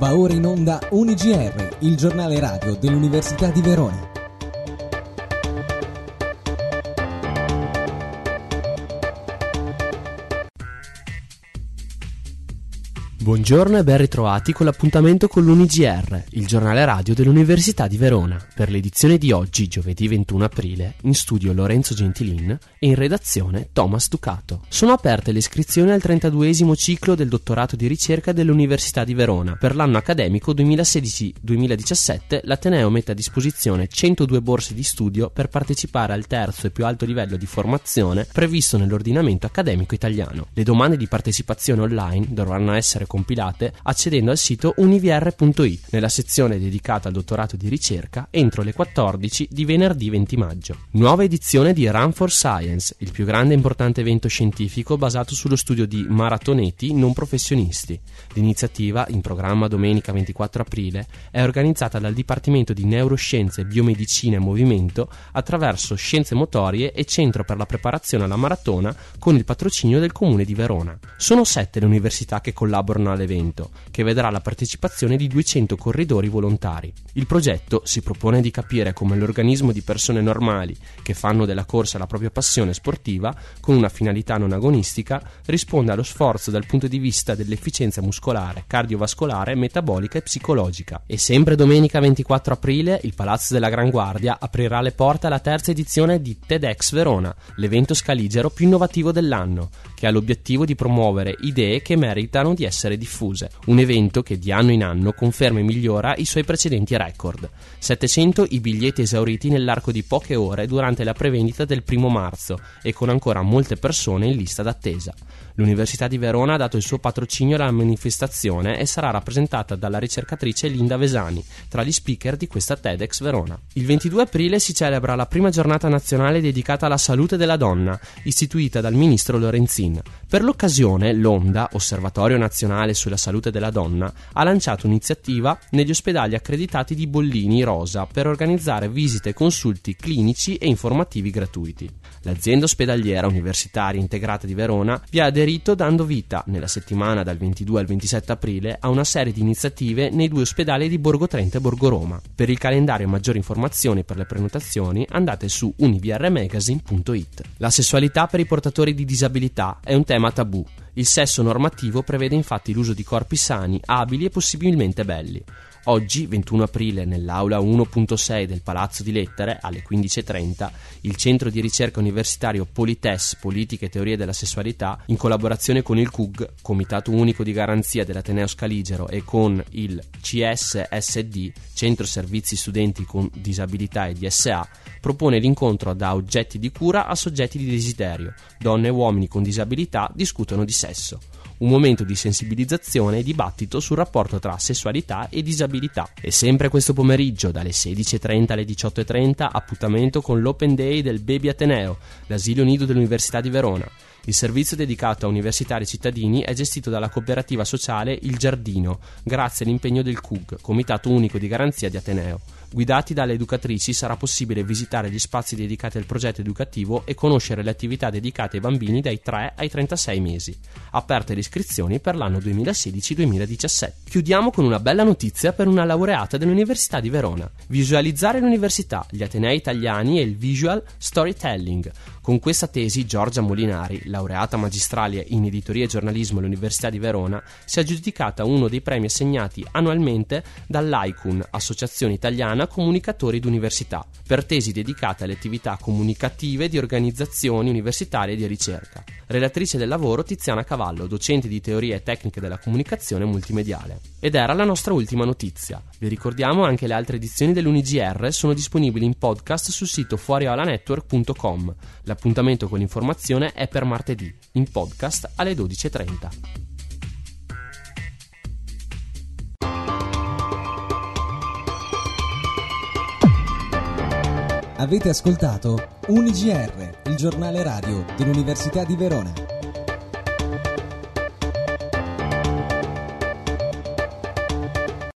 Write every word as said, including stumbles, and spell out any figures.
Va ora in onda U N I G R, il giornale radio dell'Università di Verona. Buongiorno e ben ritrovati con l'appuntamento con l'U N I G R, il giornale radio dell'Università di Verona. Per l'edizione di oggi, giovedì ventuno aprile, in studio Lorenzo Gentilin e in redazione Thomas Ducato. Sono aperte le iscrizioni al trentaduesimo ciclo del dottorato di ricerca dell'Università di Verona. Per l'anno accademico duemilasedici duemiladiciassette l'Ateneo mette a disposizione centodue borse di studio per partecipare al terzo e più alto livello di formazione previsto nell'ordinamento accademico italiano. Le domande di partecipazione online dovranno essere compilate accedendo al sito univr punto it nella sezione dedicata al dottorato di ricerca entro le quattordici di venerdì venti maggio. Nuova edizione di Run for Science, il più grande e importante evento scientifico basato sullo studio di maratoneti non professionisti. L'iniziativa, in programma domenica ventiquattro aprile, è organizzata dal Dipartimento di Neuroscienze, Biomedicina e Movimento attraverso Scienze Motorie e Centro per la Preparazione alla Maratona con il patrocinio del Comune di Verona. Sono sette le università che collaborano all'evento, che vedrà la partecipazione di duecento corridori volontari. Il progetto si propone di capire come l'organismo di persone normali che fanno della corsa la propria passione sportiva con una finalità non agonistica risponde allo sforzo dal punto di vista dell'efficienza muscolare, cardiovascolare, metabolica e psicologica. E sempre domenica ventiquattro aprile il Palazzo della Gran Guardia aprirà le porte alla terza edizione di TEDx Verona, l'evento scaligero più innovativo dell'anno, che ha l'obiettivo di promuovere idee che meritano di essere diffuse. Un evento che di anno in anno conferma e migliora i suoi precedenti record. settecento i biglietti esauriti nell'arco di poche ore durante la prevendita del primo marzo e con ancora molte persone in lista d'attesa. L'Università di Verona ha dato il suo patrocinio alla manifestazione e sarà rappresentata dalla ricercatrice Linda Vesani tra gli speaker di questa TEDx Verona. Il ventidue aprile si celebra la prima giornata nazionale dedicata alla salute della donna, istituita dal ministro Lorenzin. Per l'occasione, l'Onda, Osservatorio Nazionale sulla Salute della Donna, ha lanciato un'iniziativa negli ospedali accreditati di Bollini Rosa per organizzare visite e consulti clinici e informativi gratuiti. L'azienda ospedaliera universitaria integrata di Verona vi ha aderito dando vita, nella settimana dal ventidue al ventisette aprile, a una serie di iniziative nei due ospedali di Borgo Trento e Borgo Roma. Per il calendario e maggiori informazioni per le prenotazioni andate su univrmagazine punto it. La sessualità per i portatori di disabilità è un tema tabù. Il sesso normativo prevede infatti l'uso di corpi sani, abili e possibilmente belli. Oggi, ventuno aprile, nell'aula uno punto sei del Palazzo di Lettere, alle quindici e trenta, il Centro di Ricerca Universitario Polites, Politiche e Teorie della Sessualità, in collaborazione con il C U G, Comitato Unico di Garanzia dell'Ateneo Scaligero, e con il C S S D, Centro Servizi Studenti con Disabilità e D S A, propone l'incontro da oggetti di cura a soggetti di desiderio. Donne e uomini con disabilità discutono di sesso. Un momento di sensibilizzazione e dibattito sul rapporto tra sessualità e disabilità. E sempre questo pomeriggio, dalle sedici e trenta alle diciotto e trenta, appuntamento con l'Open Day del Baby Ateneo, l'asilo nido dell'Università di Verona. Il servizio dedicato a universitari cittadini è gestito dalla cooperativa sociale Il Giardino, grazie all'impegno del C U G, Comitato Unico di Garanzia di Ateneo. Guidati dalle educatrici sarà possibile visitare gli spazi dedicati al progetto educativo e conoscere le attività dedicate ai bambini dai tre ai trentasei mesi. Aperte le iscrizioni per l'anno duemilasedici duemiladiciassette. Chiudiamo con una bella notizia per una laureata dell'Università di Verona. Visualizzare l'università, gli atenei italiani e il visual storytelling. Con questa tesi Giorgia Molinari, laureata magistrale in editoria e giornalismo all'Università di Verona, si è aggiudicata uno dei premi assegnati annualmente dall'A I C U N, Associazione Italiana Comunicatori d'Università, per tesi dedicate alle attività comunicative di organizzazioni universitarie di ricerca. Relatrice del lavoro Tiziana Cavallo, docente di teoria e tecniche della comunicazione multimediale. Ed era la nostra ultima notizia. Vi ricordiamo anche le altre edizioni dell'U N I G R sono disponibili in podcast sul sito fuoriolanetwork punto com. L'appuntamento con l'informazione è per martedì, in podcast alle dodici e trenta. Avete ascoltato U N I G R, il giornale radio dell'Università di Verona.